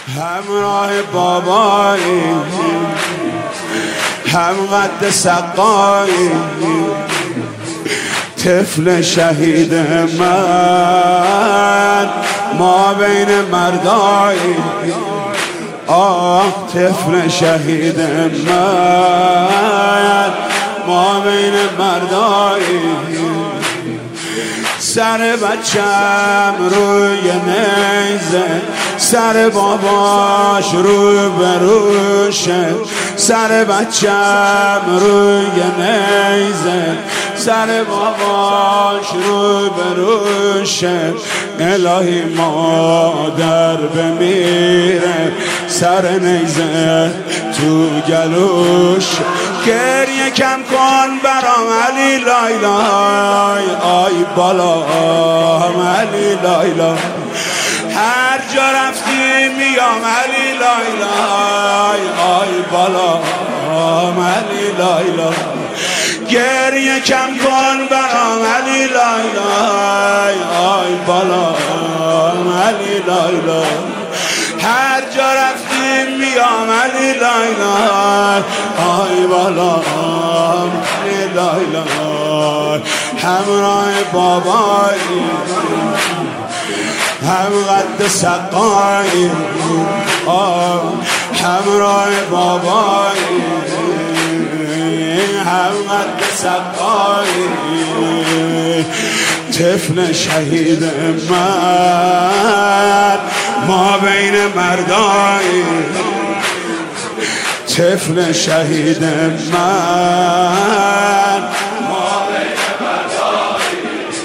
همراه بابایی، هم قد سقایی، طفل شهید من ما بین مردایی. آه طفل شهید من ما بین مردایی. سر بچم روی نیزه، سر باباش رو بروشه. سر بچم روی نیزه، سر باباش رو بروشه. الهی مادر بمیره، سر نیزه تو گلوش. گریه کم کن برام علی لایلای، آی بالا علی لایلای. هر جا رفتی میام علی لایلای، آی بالا علی لایلای. گریه کم کن برام علی لایلای، آی بالا علی لایلای. هر جا رفتی میام علی لایلای، آی بالا علی لایلای. همراه بابایی، هم قد سقایی، همراه بابایی، هم قد سقایی. طفل شهید من ما بین مردایی. طفل شهید من ما بین مردایی.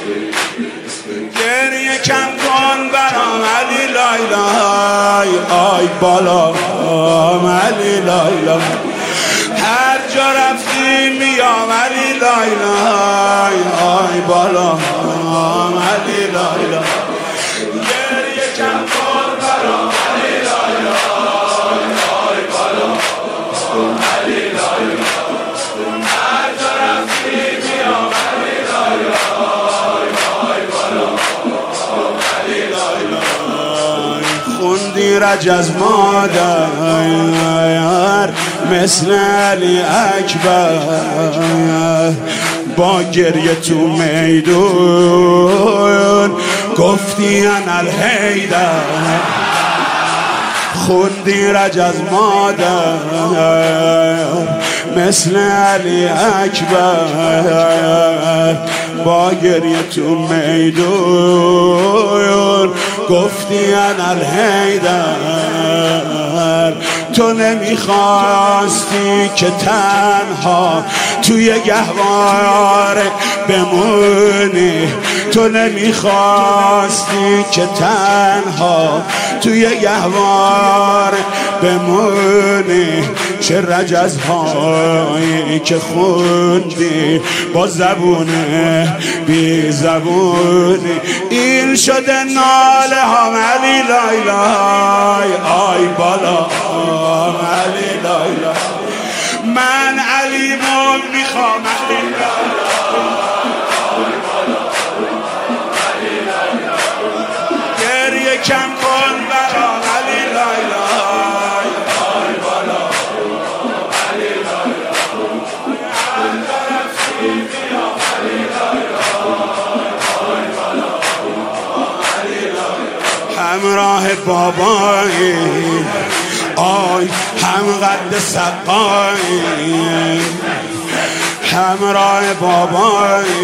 گریه کم کن برام علی لایلای، آی بالا علی لایلای. هر جا رفتی میام علی لایلای، آی بالا علی لایلای. گریه کم کن برام علی لایلای، آی بالا علی لایلای. هر جا رفتی میام علی لایلای، آی بالا علی لایلای. خوندی رجز مادر مثل علی اکبر، با گریه تو میدون گفتی انا الحیدر. خوندی رجز مادر مثل علی اکبر، با گریه تو میدون گفتی انا الحیدر. تو نمیخواستی که تنها توی گهواره بمونی، تو نمیخواستی که تنها توی گهواره بمونی. چه رجزهایی که خوندی با زبون بی زبونی. این شده ناله هم علی لایلای، آی بالا علی لایلای. من علی مون میخوام علی لایلای، گریه کم کن برام علی لایلای، آی بالا علی لایلای. همراه بابایی، آی هم قد سقایی. همراه بابایی،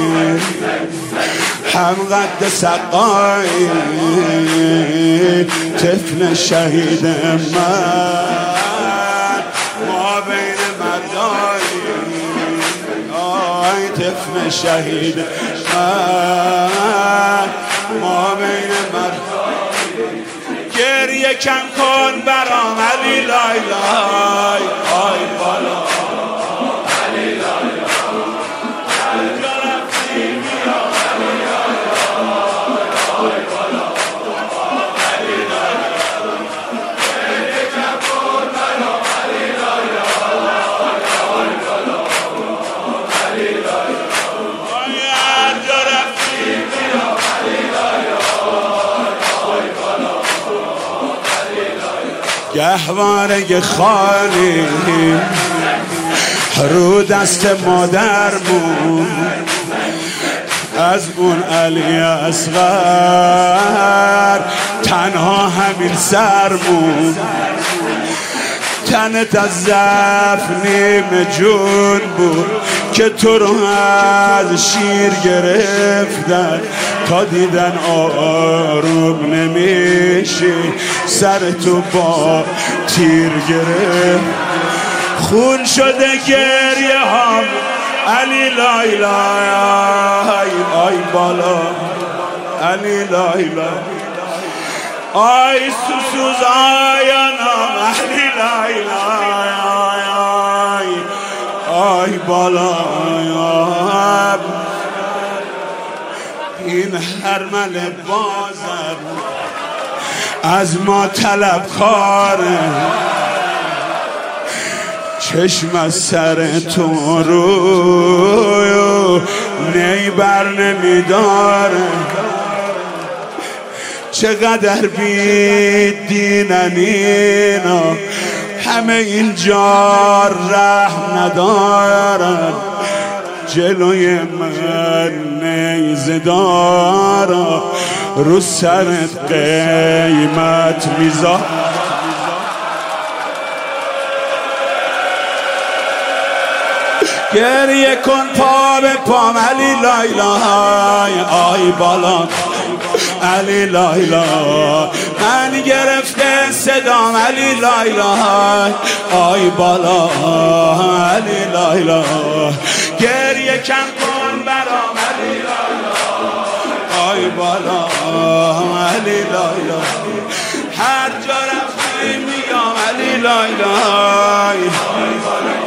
هم قد سقایی. طفل شهید من ما بین مردایی. آی طفل شهید من ما بین مردایی. گریه کم کن برام علی لایلای، آی بالا علی لایلای. هر جا رفتی میام علی لایلای، آی بالا علی لایلای. گریه کم کن برام علی لایلای، آی بالا علی لایلای. هر جا رفتی میام علی لایلای، آی بالا علی لایلای. گهواره خالی رو دست مادرمون، از اون علی اصغر تنها همین سرمون. تنت از ضعف نیمه جون بود که تو رو از شیر گرفتن، تا دیدن آروم نمیشی سر تو با تیر گرفت. خون شده گریه هم علی لای لای آی بالا علی لای لای آی سوسوز آیانم علی لای لای آی بالا. این هرمل بازر از ما طلب خاره، چشم از سر تو رو نی بر نمیداره. چقدر بیدینن اینا، همه اینجا رحم ندارن. جلوی من نیزه دارا، رو سرت قیمت میذار. گریه کن پا به پام علی لای لای آی بالا علی لای لای. من گرفته صدام علی لای لای آی بالا علی لای لای. گریه کم کن برام علی لای لای آی بالا علی لای لای. هر جا رفتی میام علی لای لای.